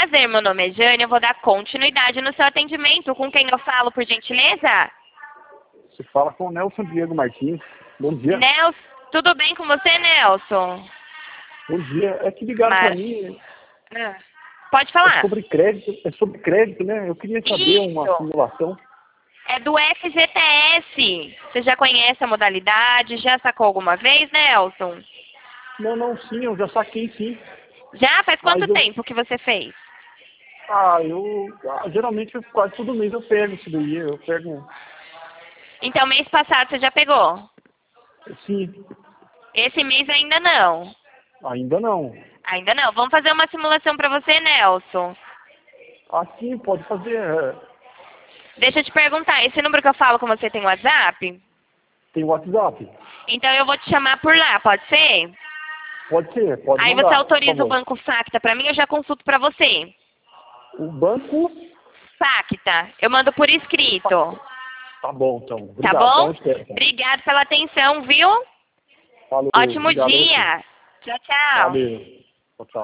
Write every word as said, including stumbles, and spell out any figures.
prazer, meu nome é Jane, eu vou dar continuidade no seu atendimento. Com quem eu falo, por gentileza? Você fala com o Nelson Diego Martins. Bom dia. Nelson, tudo bem com você, Nelson? Bom dia. É que ligaram Mar... para mim. Ah, Pode É falar. sobre crédito, é sobre crédito, né? Eu queria saber uma Isso. simulação. É do F G T S. Você já conhece a modalidade? Já sacou alguma vez, Nelson? Não, não, sim, eu já saquei sim. Já? Faz quanto Mas eu, tempo que você fez? ah, eu, ah, geralmente eu, quase todo mês eu pego isso daí, eu pego, Então, mês passado você já pegou? sim, Esse mês ainda não. ainda não. Ainda não. Vamos fazer uma simulação para você, Nelson. Ah, sim, pode fazer, é, Deixa eu te perguntar, esse número que eu falo com você tem WhatsApp? tem WhatsApp. Então eu vou te chamar por lá, pode ser? Pode ser, pode Aí você mandar, por autoriza o favor. Banco Facta para mim, eu já consulto para você. O banco, Facta, eu mando por escrito. tá bom, então. Tá Obrigado, bom? então, espera. Então. Obrigado pela atenção, viu? Falou, Ótimo obrigado a você. dia. Tchau, tchau. Valeu.